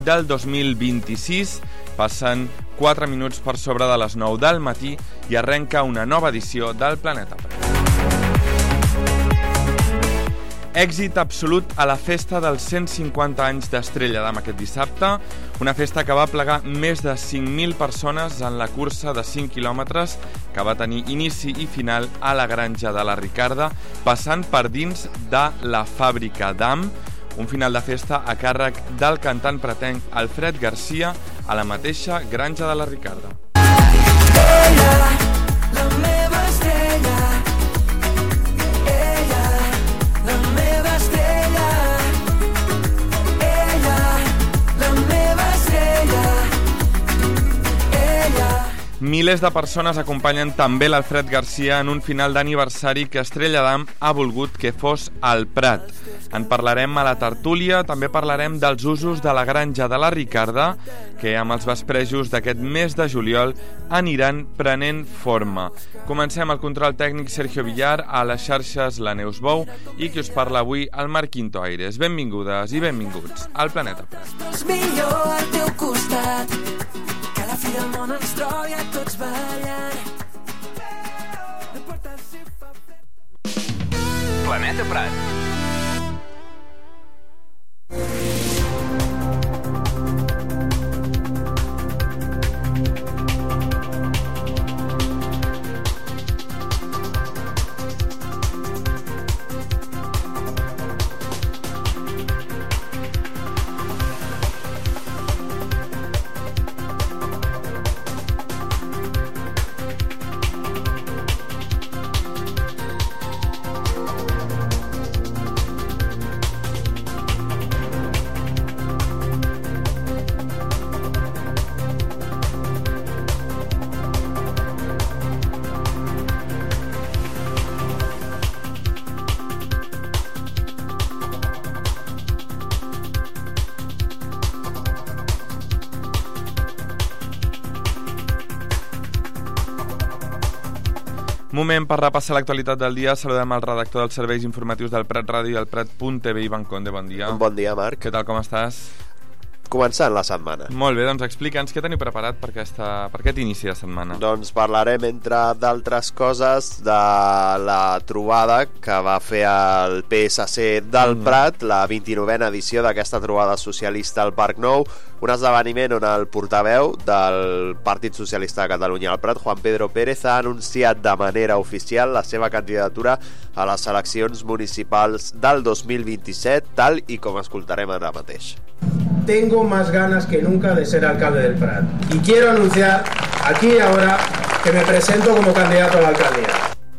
del 2026. Passen 4 minuts per sobre de les 9 del matí i arrenca una nova edició del Planeta Prat. Èxit absolut a la festa dels 150 anys d'Estrella d'Am aquest dissabte, una festa que va plegar més de 5.000 persones en la cursa de 5 quilòmetres que va tenir inici i final a la granja de la Ricarda, passant per dins de la fàbrica d'Am, un final de festa a càrrec del cantant pratenc Alfred Garcia a la mateixa granja de la Ricarda. Ella, la meva estrella. Ella, la meva estrella. Ella, la meva estrella. Ella. Milers de persones acompanyen també l'Alfred Garcia en un final d'aniversari que Estrella d'Am ha volgut que fos al Prat. En parlarem a la tertúlia, també parlarem dels usos de la granja de la Ricarda, que amb els vesprejos d'aquest mes de juliol aniran prenent forma. Comencem el control tècnic Sergio Villar, a les xarxes la Neus Bou i qui us parla avui el Marc Quinto Aires. Benvingudes i benvinguts al Planeta Prat. Vols millor al teu costat, que a la fi del món ens trobi a tots ballant. No importa si fa fred. Planeta Prat. Moment per repassar l'actualitat del dia. Saludem al redactor dels serveis informatius del Prat Ràdio i el Prat.tv, Ivan Conde, bon dia. Bon dia, Marc. Què tal, com estàs? Començant la setmana. Molt bé, doncs explica'ns què teniu preparat per aquest inici de setmana. Doncs parlarem, entre d'altres coses, de la trobada que va fer el PSC del Prat, la 29a edició d'aquesta trobada socialista al Parc Nou, un esdeveniment on el portaveu del Partit Socialista de Catalunya al Prat, Juan Pedro Pérez, ha anunciat de manera oficial la seva candidatura a les eleccions municipals del 2027, tal i com escoltarem ara mateix. Tengo más ganas que nunca de ser alcalde del Prat y quiero anunciar aquí y ahora que me presento como candidato a la alcaldía.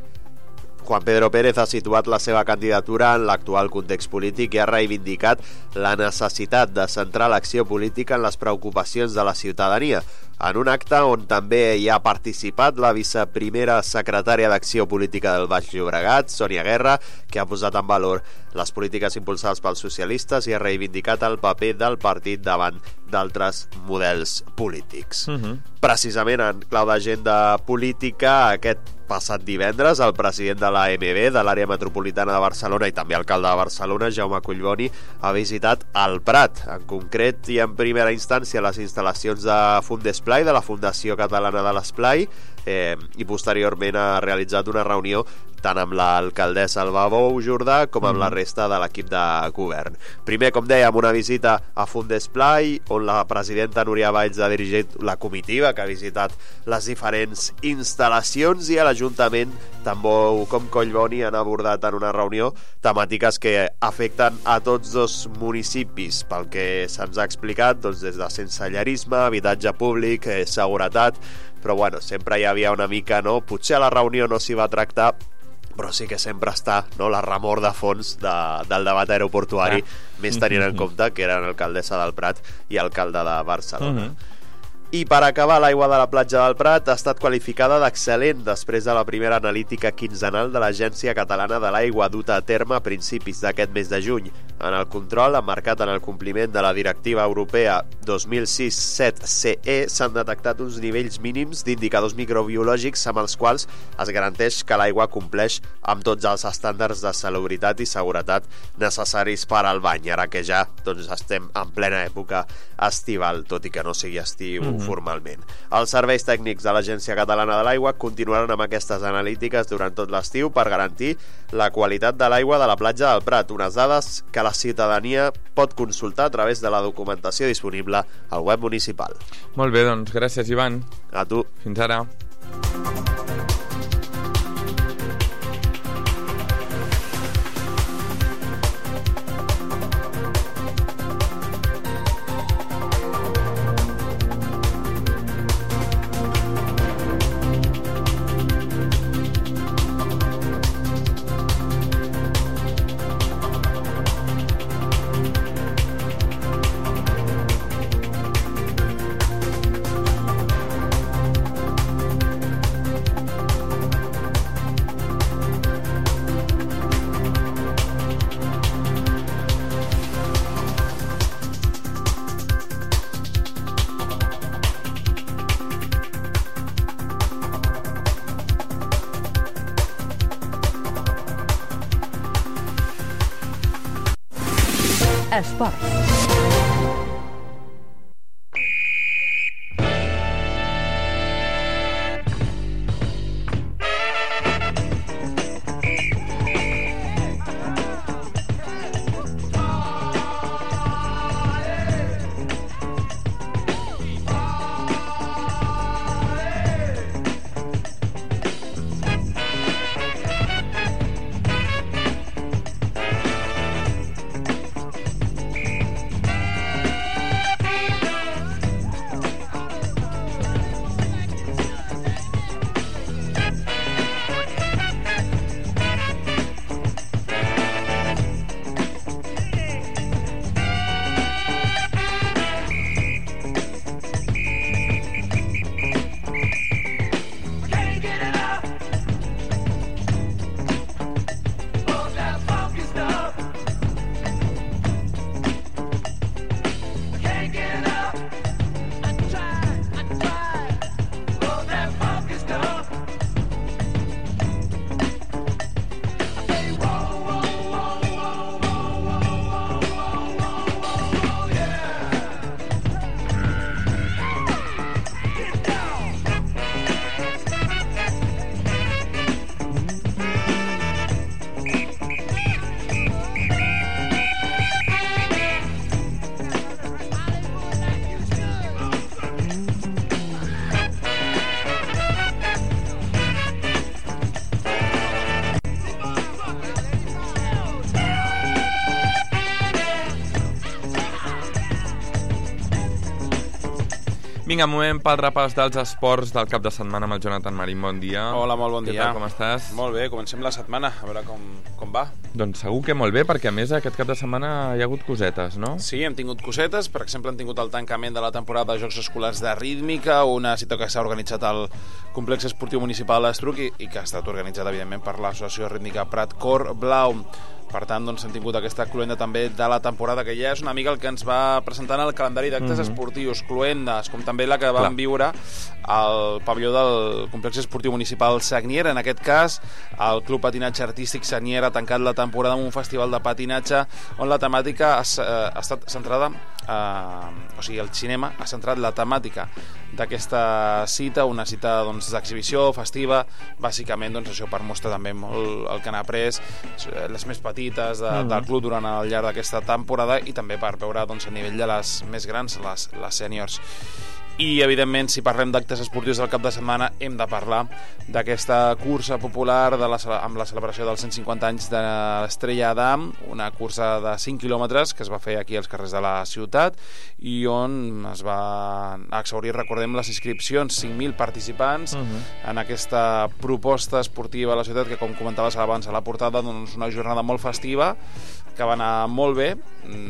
Juan Pedro Pérez ha situat la seva candidatura en l'actual context polític i ha reivindicat la necessitat de centrar l'acció política en les preocupacions de la ciutadania, en un acte on també hi ha participat la viceprimera secretària d'Acció Política del Baix Llobregat, Sònia Guerra, que ha posat en valor les polítiques impulsades pels socialistes i ha reivindicat el paper del partit davant d'altres models polítics. Precisament en clau d'agenda política, aquest passat divendres, el president de l'AMB, de l'àrea metropolitana de Barcelona i també alcalde de Barcelona, Jaume Collboni, ha visitat el Prat, en concret i en primera instància les instal·lacions de Fundesplai, de la Fundació Catalana de l'Esplai, i posteriorment ha realitzat una reunió tant amb l'alcaldessa Alba Bou Jordà com amb la resta de l'equip de govern. Primer, com dèiem, una visita a Fundesplai, on la presidenta Núria Valls ha dirigit la comitiva que ha visitat les diferents instal·lacions, i a l'Ajuntament, tant Bou com Collboni han abordat en una reunió temàtiques que afecten a tots dos municipis. Pel que se'ns ha explicat, doncs, des de sensellerisme, habitatge públic, seguretat, però bueno, sempre hi havia una mica, no? Potser a la reunió no s'hi va tractar, però sí que sempre està, no, la remor de fons del debat aeroportuari, més tenint en compte que eren alcaldessa del Prat i alcalde de Barcelona. I per acabar, l'aigua de la platja del Prat ha estat qualificada d'excel·lent després de la primera analítica quinzenal de l'Agència Catalana de l'Aigua duta a terme a principis d'aquest mes de juny. En el control, emmarcat en el compliment de la Directiva Europea 2006/7/CE, s'han detectat uns nivells mínims d'indicadors microbiològics amb els quals es garanteix que l'aigua compleix amb tots els estàndards de salubritat i seguretat necessaris per al bany, ara que ja estem en plena època estival, tot i que no sigui estiu formalment. Els serveis tècnics de l'Agència Catalana de l'Aigua continuaran amb aquestes analítiques durant tot l'estiu per garantir la qualitat de l'aigua de la platja del Prat, unes dades que la ciutadania pot consultar a través de la documentació disponible al web municipal. Molt bé, doncs gràcies, Ivan. A tu. Fins ara. Esport. Vinga, moment pel repàs dels esports del cap de setmana amb el Jonathan Marín. Bon dia. Hola, molt bon dia. Què tal, com estàs? Molt bé, comencem la setmana, a veure com va. Doncs segur que molt bé, perquè a més aquest cap de setmana hi ha hagut cosetes, no? Sí, hem tingut cosetes. Per exemple, hem tingut el tancament de la temporada de Jocs Escolars de Rítmica, una cita que s'ha organitzat al Complex Esportiu Municipal d'Estruc i que ha estat organitzada, evidentment, per l'Associació Rítmica Prat Cor Blau. Per tant, doncs, hem tingut aquesta cluenda també de la temporada, que ja és una mica el que ens va presentant el calendari d'actes esportius, cluendes, com també la que vam viure al pavelló del Complex Esportiu Municipal Sagnier. En aquest cas, el Club Patinatge Artístic Sagnier ha tancat la temporada amb un festival de patinatge on la temàtica ha estat centrada, o sigui, el cinema ha centrat la temàtica d'aquesta cita, una cita d'exhibició festiva, bàsicament això per mostrar també molt el que han après les més petites del club durant el llarg d'aquesta temporada i també per veure a nivell de les més grans, les sèniors. I, evidentment, si parlem d'actes esportius del cap de setmana, hem de parlar d'aquesta cursa popular amb la celebració dels 150 anys de l'Estrella d'Am, una cursa de 5 quilòmetres que es va fer aquí als carrers de la ciutat i on es va exhaurir, recordem, les inscripcions, 5.000 participants en aquesta proposta esportiva a la ciutat que, com comentaves abans a la portada, una jornada molt festiva que va anar molt bé.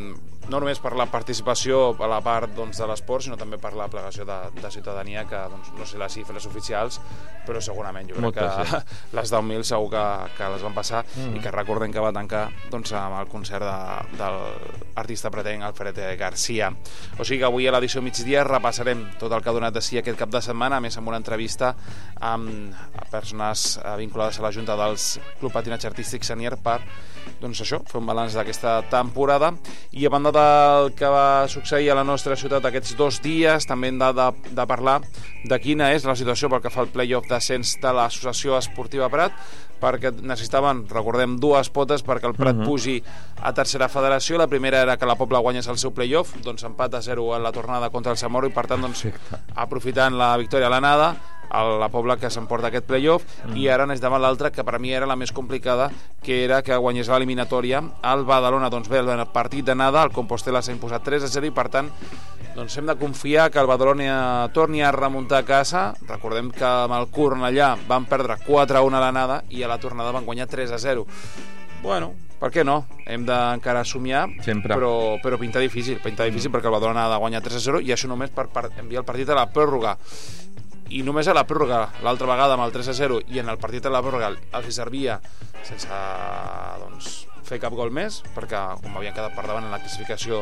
no només per la participació a la part doncs, de l'esport, sinó també per la plegació de ciutadania, que doncs, no sé les xifres oficials, però segurament jo crec que les 10.000 segur que les van passar i que recordem que va tancar doncs, amb el concert de l'artista pretenc Alfred Garcia. O sigui que avui a l'edició migdia repassarem tot el que ha donat de si aquest cap de setmana, a més amb una entrevista amb persones vinculades a la Junta dels Club Patinatge Artístic Senior per doncs això, fer un balanç d'aquesta temporada. I a banda del que va succeir a la nostra ciutat aquests 2 dies, també hem de parlar de quina és la situació pel que fa al play-off d'ascens de l'Associació Esportiva Prat, perquè necessitaven, recordem, 2 potes perquè el Prat pugi a tercera federació. La primera era que la Pobla guanyés el seu play-off, doncs empat a 0 en la tornada contra el Samoro, i per tant, doncs, aprofitant la victòria a l'anada, la Pobla que s'emporta aquest play-off, i ara necessitaven l'altra, que per a mi era la més complicada, que era que guanyés l'eliminatòria al Badalona. Doncs bé, el partit d'anada, el Compostela s'ha imposat 3-0 i per tant doncs hem de confiar que el Badalona torni a remuntar a casa. Recordem que amb el Cornellà van perdre 4-1 a l'anada i a la tornada van guanyar 3-0. Bueno, per què no? Hem d'encara somiar, però pinta difícil perquè el Badalona ha de guanyar 3-0 i això només per enviar el partit a la pròrroga. I només a la pròrroga, l'altra vegada amb el 3-0, i en el partit a la pròrroga els servia sense doncs, fer cap gol més, perquè com havien quedat per davant en la classificació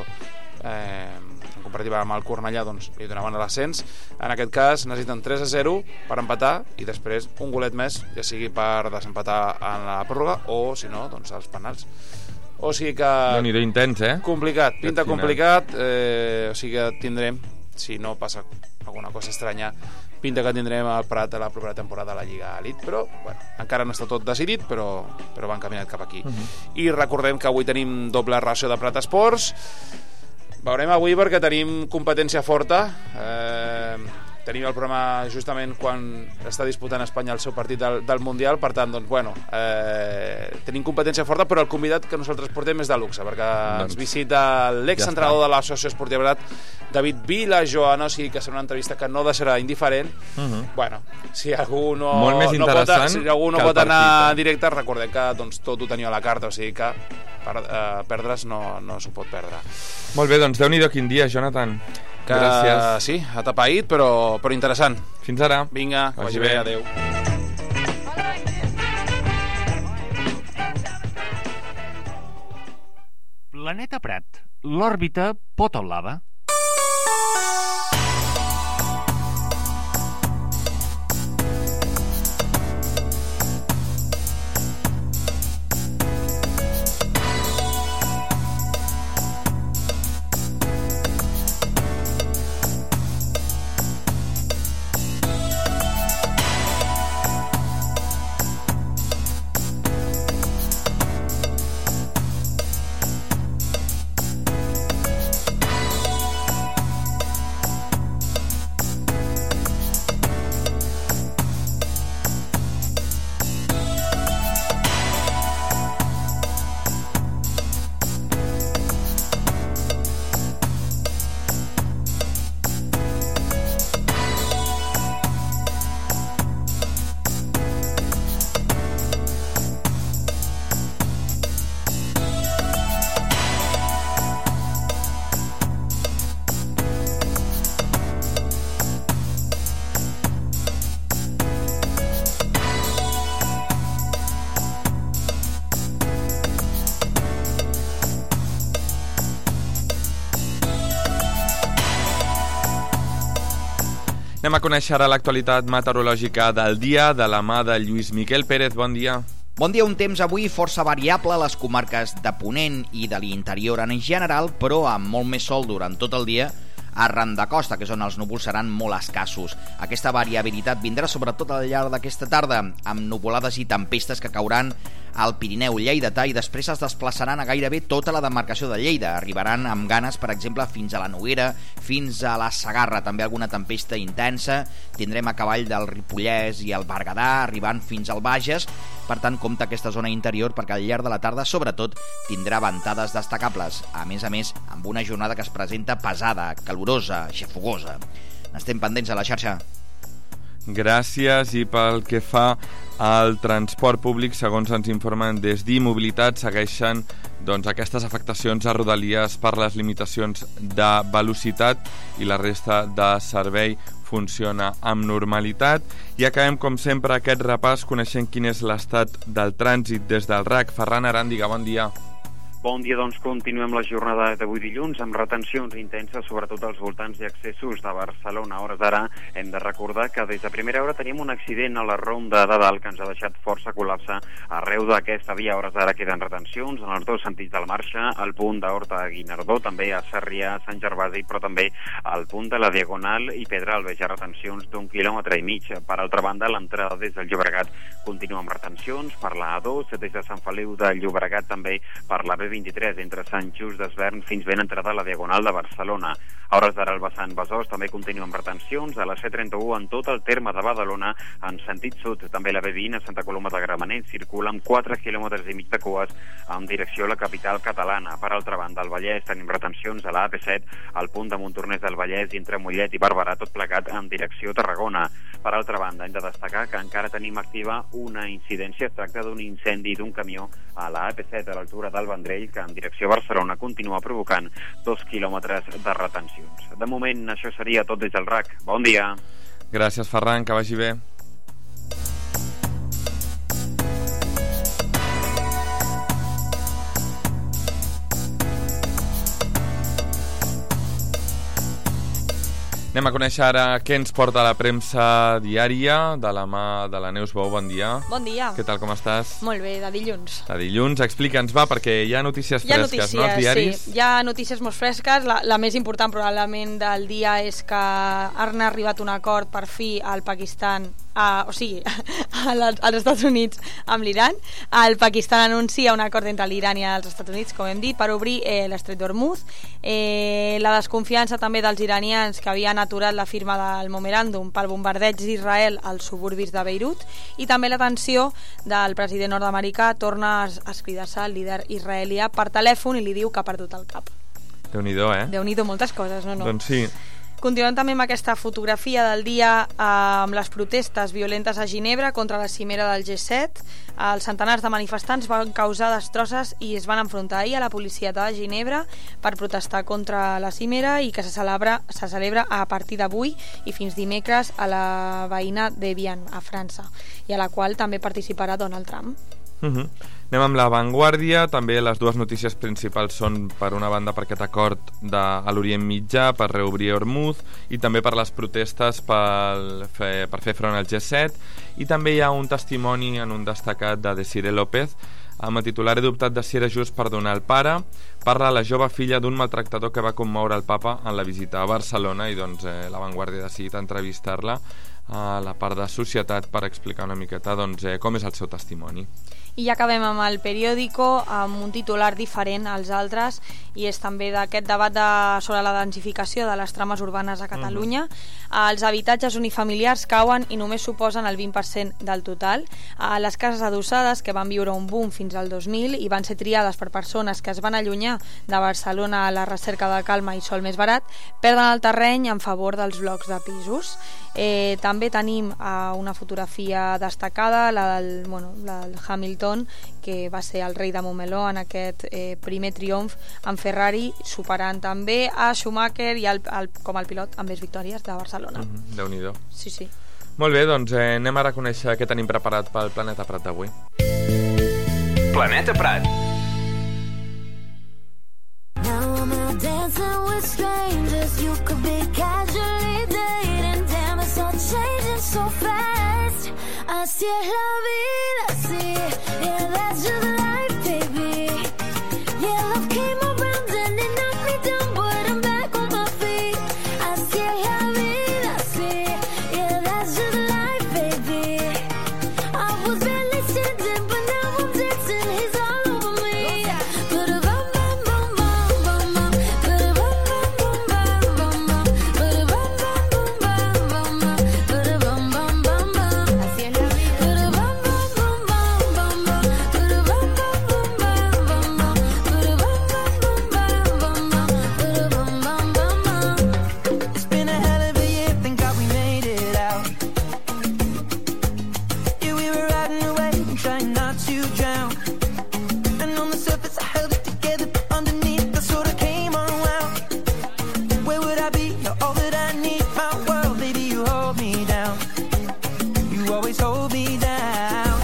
en comparativa amb el Cornellà, doncs li donaven l'ascens. En aquest cas necessiten 3-0 per empatar i després un golet més, ja sigui per desempatar en la pròrroga o, si no, doncs als penals. O sigui que... Déu-n'hi-do intens, complicat, pinta complicat, o sigui que tindrem, si no passa alguna cosa estranya, pinta que tindrem el Prat a la propera temporada a la Lliga Elite, però bueno, encara no està tot decidit, però van caminant cap aquí. I recordem que avui tenim doble ració de Prat Esports. Veurem avui perquè tenim competència forta. Tenim el programa justament quan està disputant Espanya el seu partit del Mundial, per tant, doncs, bueno, tenim competència forta, però el convidat que nosaltres portem és de luxe, perquè ens visita l'exentrenador de l'Associació Esportiva Prat, David Vilajoana, o sigui que serà una entrevista que no deixarà indiferent. Bueno, si algú no pot anar en directe, recordem que doncs, tot ho teniu a la carta, o sigui que perdre's no s'ho pot perdre. Molt bé, doncs Déu-n'hi-do quin dia, Jonathan. Gràcies. Sí, atapeït, però interessant. Fins ara. Vinga, que vagi bé, adeu. Planeta Prat, l'òrbita pot on lava. Anem a conèixer ara l'actualitat meteorològica del dia de la mà de Lluís Miquel Pérez. Bon dia. Bon dia, un temps avui força variable a les comarques de Ponent i de l'interior en general, però amb molt més sol durant tot el dia arran de costa, que és on els núvols seran molt escassos. Aquesta variabilitat vindrà sobretot al llarg d'aquesta tarda, amb nuvolades i tempestes que cauran al Pirineu lleidatà i després es desplaçaran a gairebé tota la demarcació de Lleida. Arribaran amb ganes, per exemple, fins a la Noguera, fins a la Segarra, també alguna tempesta intensa. Tindrem a cavall del Ripollès i el Berguedà, arribant fins al Bages. Per tant, compta aquesta zona interior perquè al llarg de la tarda, sobretot, tindrà ventades destacables. A més, amb una jornada que es presenta pesada, calurosa, xafogosa. N'estem pendents a la xarxa. Gràcies. I pel que fa al transport públic, segons ens informen des d'Imobilitat, segueixen aquestes afectacions a Rodalies per les limitacions de velocitat i la resta de servei funciona amb normalitat. I acabem, com sempre, aquest repàs coneixent quin és l'estat del trànsit des del RAC. Ferran Aràndiga, bon dia. Bon dia, doncs continuem la jornada d'avui dilluns amb retencions intenses, sobretot als voltants i accessos de Barcelona. A hores d'ara hem de recordar que des de primera hora teníem un accident a la ronda de dalt que ens ha deixat força col·lapse arreu d'aquesta via. A hores d'ara queden retencions en els dos sentits de la marxa, al punt d'Horta a Guinardó, també a Sarrià, Sant Gervasi, però també al punt de la Diagonal i Pedralbes. Hi ha retencions d'1,5 quilòmetres. Per altra banda, l'entrada des del Llobregat continua amb retencions per la A2, des de Sant Feliu de Llobregat, també per la B23 entre Sant Just d'Esvern fins ben entrada a la Diagonal de Barcelona. A hores d'ara el vessant Besòs també continua amb retencions a la C31 en tot el terme de Badalona en sentit sud. També la B20 a Santa Coloma de Gramenet circula amb 4,5 quilòmetres de cues en direcció a la capital catalana. Per altra banda, al Vallès tenim retencions a la AP7 al punt de Montornès del Vallès i entre Mollet i Barberà, tot plegat en direcció a Tarragona. Per altra banda, hem de destacar que encara tenim activa una incidència. Es tracta d'un incendi d'un camió a la AP7 a l'altura del Vendrell que en direcció a Barcelona continua provocant 2 quilòmetres de retencions. De moment, això seria tot des del RAC. Bon dia. Gràcies, Ferran, que vagi bé. Anem a conèixer ara què ens porta la premsa diària de la mà de la Neus Bou. Bon dia. Bon dia. Què tal, com estàs? Molt bé, de dilluns. De dilluns, explica'ns, va, perquè hi ha notícies fresques, no, als diaris? Sí, hi ha notícies molt fresques. La més important probablement del dia és que han arribat un acord per fi al Pakistan, als Estats Units amb l'Iran. El Pakistan anuncia un acord entre l'Iran i els Estats Units, com hem dit, per obrir l'estret d'Hormuz. La desconfiança també dels iranians que havien aturat la firma del memoràndum pel bombardeig d'Israel als suburbis de Beirut, i també la tensió del president nord-americà torna a escridar-se al líder israelià per telèfon i li diu que ha perdut el cap. Déu-n'hi-do, Déu-n'hi-do, moltes coses, no? Doncs sí. Continuem també amb aquesta fotografia del dia amb les protestes violentes a Ginebra contra la cimera del G7. Els centenars de manifestants van causar destrosses i es van enfrontar ahir a la policia de Ginebra per protestar contra la cimera i que se celebra a partir d'avui i fins dimecres a la veïna d'Evian, a França, i a la qual també participarà Donald Trump. Anem amb La Vanguardia. També les dues notícies principals són, per una banda, per aquest acord a l'Orient Mitjà per reobrir Hormuz i també per les protestes per fer front al G7, i també hi ha un testimoni en un destacat de Desiree López amb el titular: he dubtat de si era just perdonar el pare. Parla la jove filla d'un maltractador que va commoure el papa en la visita a Barcelona, i doncs La Vanguardia ha decidit entrevistar-la a la part de societat per explicar una miqueta com és el seu testimoni. I ja acabem amb El Periódico, amb un titular diferent als altres, i és també d'aquest debat sobre la densificació de les trames urbanes a Catalunya. Els habitatges unifamiliars cauen i només suposen el 20% del total. Les cases adossades, que van viure un boom fins al 2000 i van ser triades per persones que es van allunyar de Barcelona a la recerca de calma i sol més barat, perden el terreny en favor dels blocs de pisos. També tenim una fotografia destacada, la del Hamilton, que va ser el rei de Montmeló en aquest primer triomf en Ferrari, superant també a Schumacher i com el pilot amb les victòries de Barcelona. Déu-n'hi-do. Sí, sí. Molt bé, doncs anem ara a conèixer què tenim preparat pel Planeta Prat d'avui. Planeta Prat. Now I'm out dancing with strangers. You could be casually dating. Damn, it's all changing so fast. Así es la vida, sí. Yeah, that's just life, baby. Yeah, love came around and it knocked me down, but I'm back on my feet. Así es la vida, sí. Yeah, that's just life, baby. I was barely sitting, but now I'm dancing. He's all over me. Put a bum bum bum bum bum bum. Put a bum bum bum bum bum bum. Put a bum bum bum bum bum bum. Put a bum bum bum bum. Así es la vida. Put a bum bum bum bum bum bum. Put a bum you're all that I need, my world, baby, you hold me down. You always hold me down.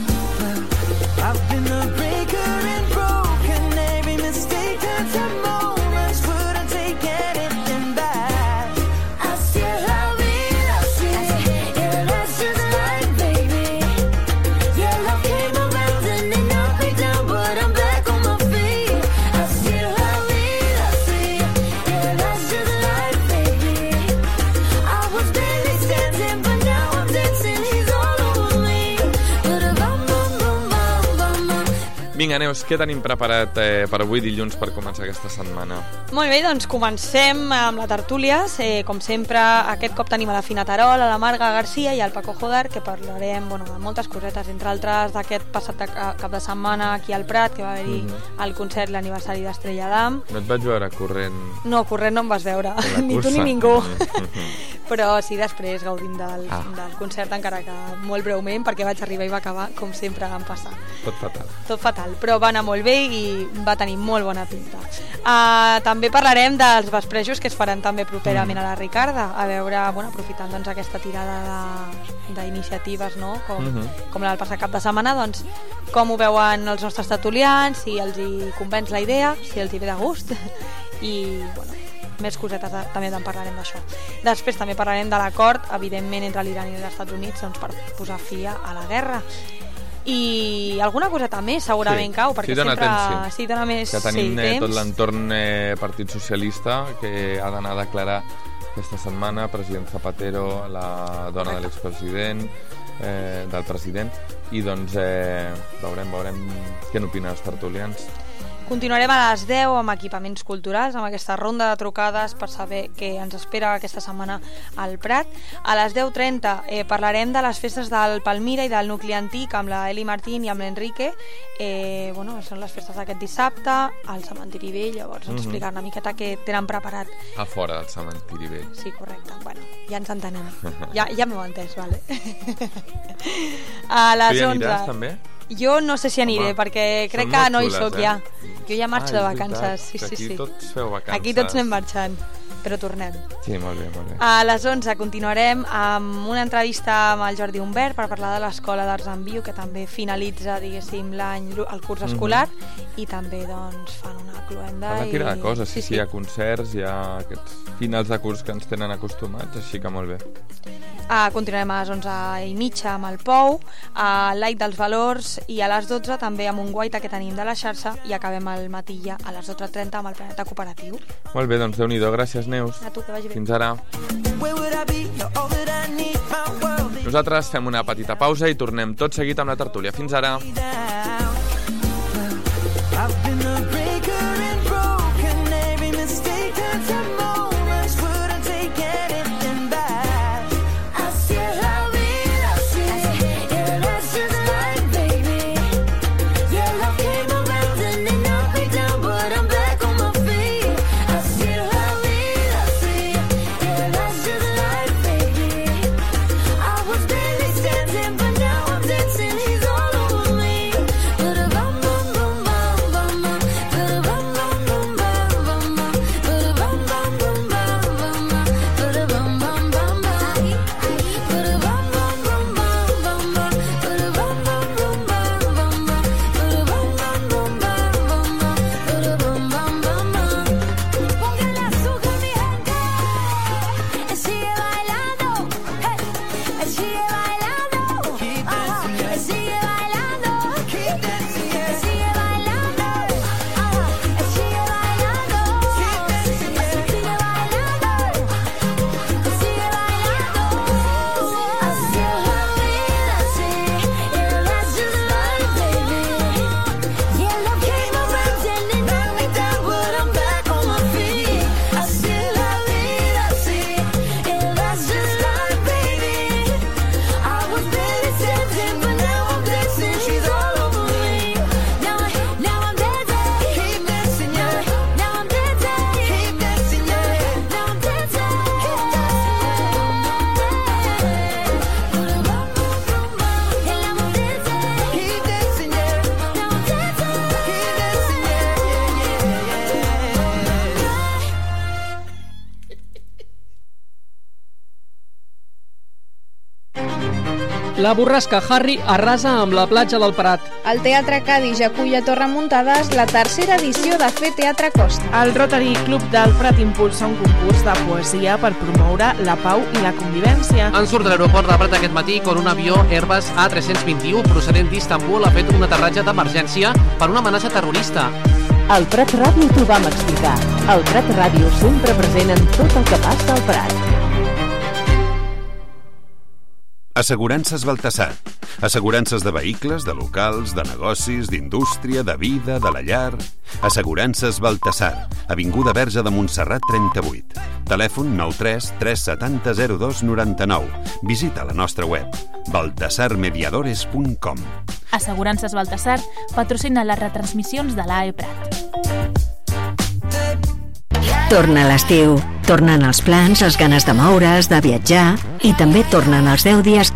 I've been a breaker and broken every mistake that's a moments wouldn't take anything back. Así es la vida, así, yeah, that's just life, baby. Yeah, love came around and they knocked me down, but I'm back on my feet. Así es la vida, así, yeah, that's just life, baby. I was barely standing, but now I'm dancing, he's all over me. But bum, bum, bum, bum, bum. Vinga, Neus, què tenim preparat per avui dilluns per començar aquesta setmana? Molt bé, doncs comencem amb la tertúlia. Com sempre, aquest cop tenim a la Fina Terol, a la Marga Garcia i al Paco Joder, que parlarem de moltes cosetes, entre altres d'aquest passat cap de setmana aquí al Prat, que va haver-hi el concert, l'aniversari d'Estrella Damm. No et vaig veure corrent. No, corrent no em vas veure, ni tu ni ningú. Però sí, després gaudim del concert, encara que molt breument, perquè vaig arribar i va acabar, com sempre em passa. Tot fatal. Tot fatal, però va anar molt bé i va tenir molt bona pinta. També parlarem dels vesprejos que es faran també properament a la Ricarda, a veure, aprofitant doncs, aquesta tirada d'iniciatives, no? com la del passat cap de setmana, doncs, com ho veuen els nostres tertulians, si els hi convenç la idea, si els hi ve de gust i, més cosetes, també en parlarem d'això. Després també parlarem de l'acord, evidentment, entre l'Iran i els Estats Units, doncs, per posar fi a la guerra. I alguna coseta més segurament cau, perquè sempre dona més que tenim temps. Tot l'entorn Partit Socialista, que ha d'anar a declarar aquesta setmana president Zapatero, la dona de l'expresident, del president, i doncs veurem què n'opinen els tertulians. Continuarem a les 10 amb equipaments culturals, amb aquesta ronda de trucades per saber què ens espera aquesta setmana al Prat. A les 10:30 parlarem de les festes del Palmira i del Nucli Antic amb la Eli Martín i amb l'Enrique. Són les festes d'aquest dissabte al Cementiri Vell, llavors ens explicar una miqueta què tenen preparat. A fora del Cementiri Vell. Sí, correcte. Bueno, ja ens entenem. Ja m'ho he entès, vale. A les 11... Tu hi aniràs, també? Jo no sé si aniré, perquè crec que no hi soc ja. Jo ja marxo de vacances. Sí. Aquí tots feu vacances. Aquí tots anem marxant, però tornem. Sí, molt bé. A les 11 continuarem amb una entrevista amb el Jordi Humbert per parlar de l'Escola d'Arts en Viu, que també finalitza, diguéssim, el curs escolar, i també doncs fan una cloenda. Fan una tira de coses, sí, hi ha concerts, hi ha aquests finals de curs que ens tenen acostumats, així que molt bé. Continuarem a les 11:30 amb el Pou, a l'Ait dels Valors, i a les 12 també amb un guaita que tenim de la xarxa, i acabem al matí ja a les 12:30 amb el Planeta Cooperatiu. Molt bé, doncs Déu-n'hi-do, gràcies Neus. A tu, que vagi bé. Fins ara. Nosaltres fem una petita pausa i tornem tot seguit amb la tertúlia. Fins ara. I was barely standing, but now I'm dancing, he's all over me. La borrasca Harry arrasa amb la platja del Prat. El Teatre Cadis acull a Torremuntades la tercera edició de Fer Teatre Costa. El Rotary Club del Prat impulsa un concurs de poesia per promoure la pau i la convivència. En surt de l'aeroport de Prat aquest matí quan un avió Airbus A321 procedent d'Istanbul ha fet un aterratge d'emergència per una amenaça terrorista. Al Prat Ràdio t'ho vam explicar. El Prat Ràdio sempre present en tot el que passa al Prat. Assegurances Baltasar. Assegurances de vehicles, de locals, de negocis, d'indústria, de vida, de la llar... Assegurances Baltasar. Avinguda Verge de Montserrat 38. Telèfon 93 370 02 99. Visita la nostra web baltasarmediadores.com. Assegurances Baltasar patrocina les retransmissions de l'AE Prat. Torna l'estiu. Tornen els plans, les ganes de moure's, de viatjar i també tornen els 10 dies